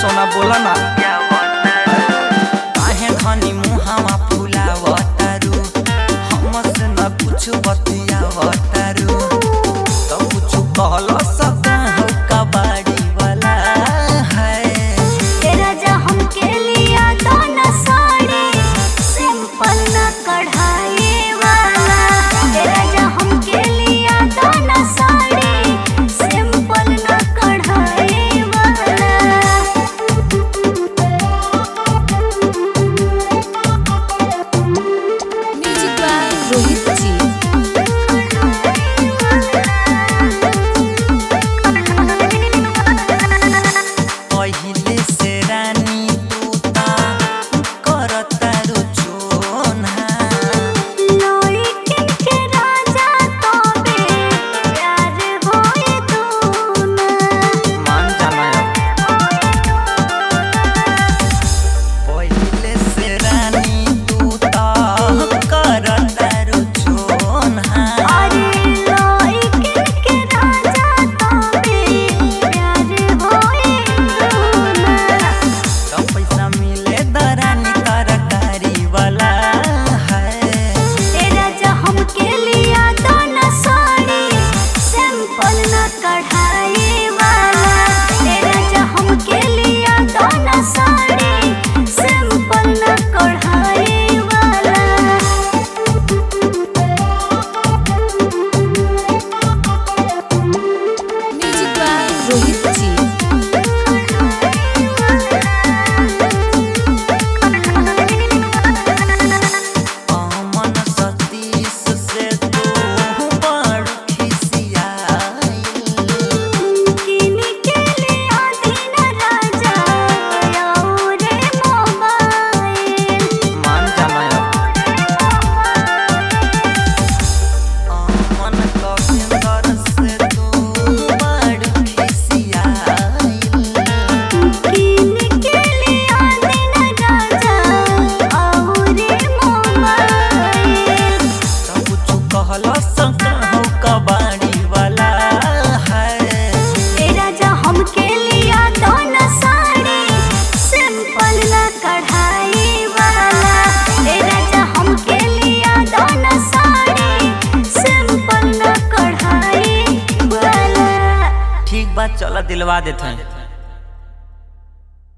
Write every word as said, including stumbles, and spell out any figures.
सोना बोला ना काहे धनी मुहावा फुलावतारू हमसे न कुछ बतियावतारू तो कुछ कहलो सका हो कबाड़ी वाला है तेरा जा हमके लिया तो न साड़ी सिंपल न कढ़ाई वाला तेरा जा हमके लिया तो न साड़ी सिंपल न कढ़ाई वाला म्यूजिक बाय रोहित जी पहिले से रानी तूता करतारू चोना लइकन के राजा तोबे प्यार होए दूना मान जाना पहिले से रानी तूता करतारू चोना अरे लइकन के राजा तोबे प्यार होए दूना तो पैसा मिले दरानी तरकारी वाला है तेरा जा हमके लिया तो न साड़ी सिंपल न कढ़ाई वाला तेरा जा हमके लिया तो न साड़ी सिंपल न कढ़ाई वाला म्यूजिक बाय रोहित जी अमन सतीश से तू बड़ खिसियाई किन के लिया दिन राजा और मोबाइल मान जाना अमन कविंदर से तू बड़ खिसियाई किन के लिया दिन राजा और मोबाइल तो कुछ कहलो सका हो कबाड़ी वाला है तेरा जा हमके लिया तो न साड़ी सिंपल न कढ़ाई वाला तेरा जा हमके लिया तो न साड़ी सिंपल न कढ़ाई वाला ठीक बात चला दिलवा देते हैं।